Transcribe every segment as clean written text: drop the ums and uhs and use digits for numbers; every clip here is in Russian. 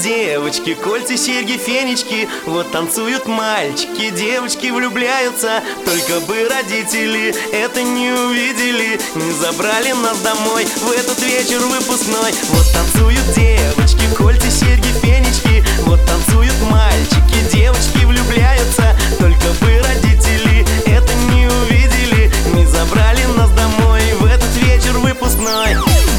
девочки, кольца, серьги, фенечки. Вот танцуют мальчики, девочки влюбляются. Только бы родители это не увидели, не забрали нас домой в этот вечер выпускной. Вот танцуют девочки, кольца, серьги, фенечки. Вот танцуют мальчики, девочки влюбляются. Только бы родители это не увидели, не забрали нас домой в этот вечер выпускной.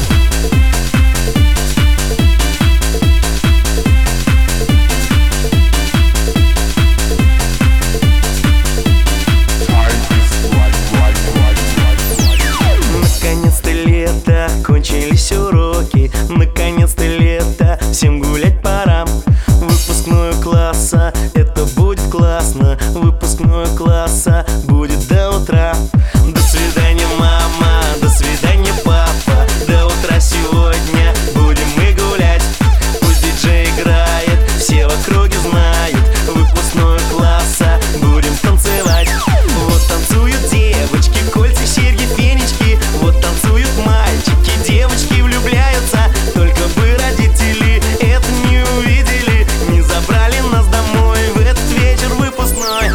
Наконец-то лето, кончились уроки. Наконец-то лето, всем гулять пора. Выпускной класса, это будет классно. Выпускной класса будет до утра. До свидания, мама, до свидания, папа. До утра сегодня будем мы гулять. Пусть диджей играет, все в округе знают. Выпускной класса будем танцевать. Вот танцуют девочки, кольца, серьги, фенечки. Вот танцуют мальчики, девочки влюбляются. Только бы родители это не увидели, не забрали нас домой в этот вечер выпускной.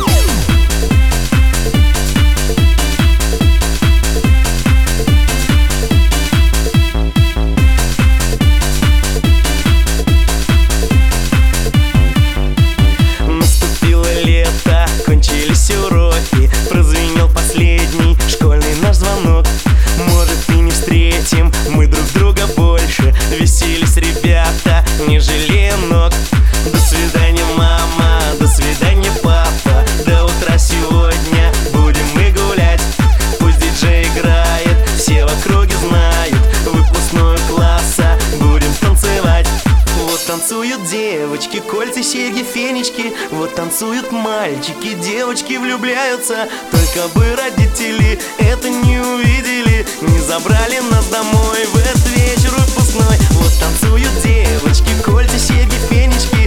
Наступило лето, кончились уроки. Прозвенел последний школьный наш звонок. Может, и не встретим мы друг друга больше. Веселись, ребята, не жалея ног. До свидания, мама, до свидания, папа. До утра сегодня будем мы гулять. Пусть диджей играет, все в округе знают. Выпускной класса будем танцевать. Вот танцуют девочки, кольца, серьги, фенечки. Вот танцуют мальчики, девочки влюбляются. Только бы родители это не увидели, не забрали нас домой в этот вечер выпускной. Вот танцуют девочки, кольца, серьги, фенечки.